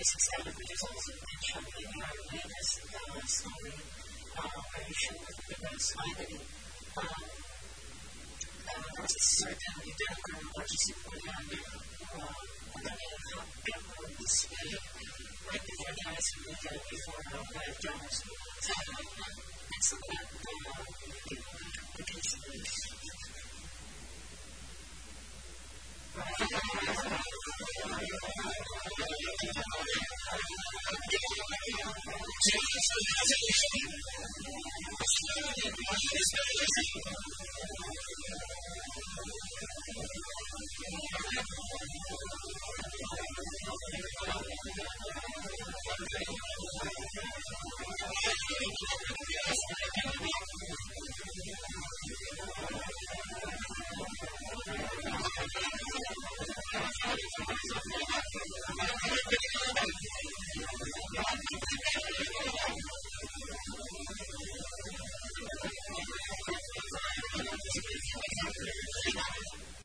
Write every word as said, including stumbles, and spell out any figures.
basic standard, which is also mentioned in your latest uh, story, uh, where you show that the most finally um, uh, there's a certain identical logistic plan uh, that can help people display right before the eyes of the day before uh, live demos. So, uh, it's a lot uh, the case of this.